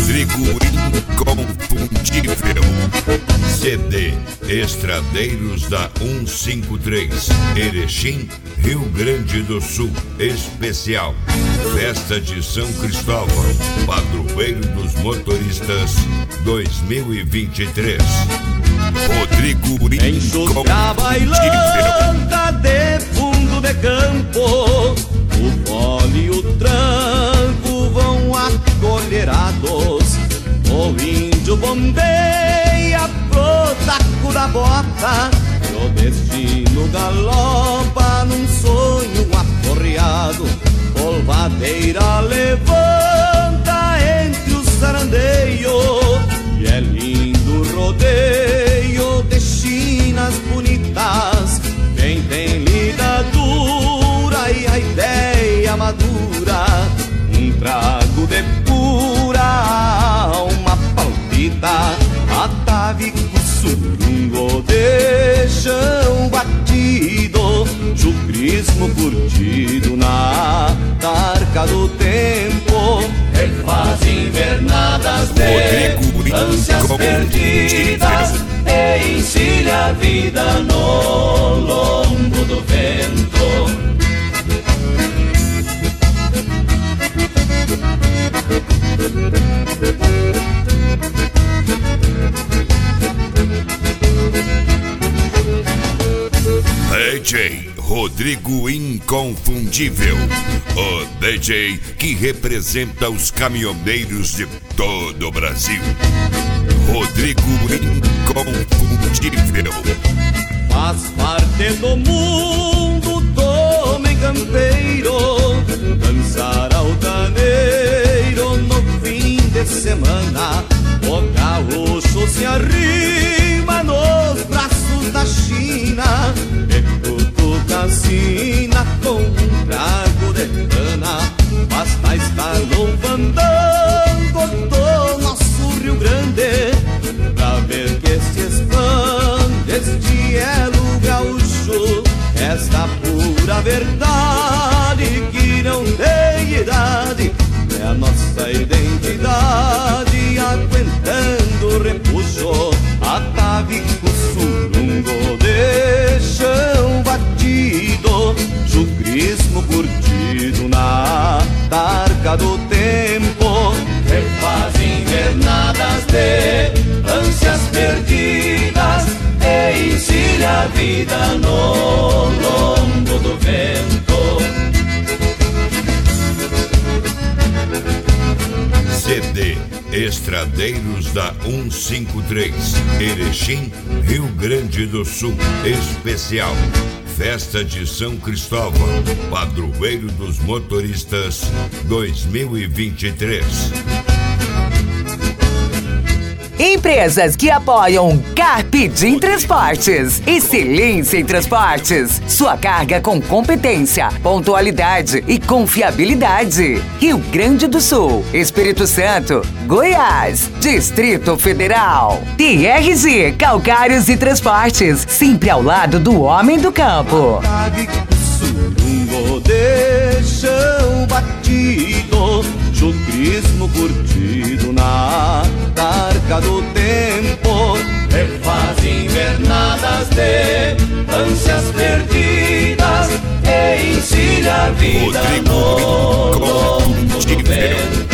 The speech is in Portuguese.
Rodrigo Inconfundível. CD Estradeiros da 153, Erechim, Rio Grande do Sul. Especial Festa de São Cristóvão, Padroeiro dos Motoristas 2023. Rodrigo Inconfundível. Bailanta de fundo de campo, o fole e o tranco vão acolherados. O índio bombeia pro taco da bota, e o destino galopa num sonho aporreado. Polvadeira levanta entre os sarandeios, e é lindo rodeio de chinas bonitas. Quem tem lida dura e a ideia madura, um trago de pura alma palpita. Atavico surungo de chão batido, chucrismo curtido na tarca do tempo. Refaz invernadas de ânsias perdidas e encilha a vida no lombo do vento. DJ Rodrigo Inconfundível, o DJ que representa os caminhoneiros de todo o Brasil. Rodrigo Inconfundível. Faz parte do mundo do homem campeiro, dançar altaneiro no fim de semana. O gaúcho se arrima nos braços da China, e cutuca sina com um trago de cana. Basta estar no fandango do nosso Rio Grande pra ver que se expande este elo gaúcho. Esta pura verdade que não tem idade é a nossa identidade, aguentando o repuxo. Atavico surungo de chão batido, chucrismo curtido na tarca do tempo. Refaz invernadas de ânsias perdidas e encilha a vida no lombo do vento. CD Estradeiros da 153, Erechim, Rio Grande do Sul. Especial Festa de São Cristóvão, Padroeiro dos Motoristas 2023. Empresas que apoiam Carpedim Transportes. Excelência em transportes. Sua carga com competência, pontualidade e confiabilidade. Rio Grande do Sul, Espírito Santo, Goiás, Distrito Federal. TRG Calcários e Transportes. Sempre ao lado do homem do campo. Surungo de chão batido, chucrismo curtido na tarca do tempo. Refaz invernadas de ânsias perdidas e encilha a vida no lombo do vento.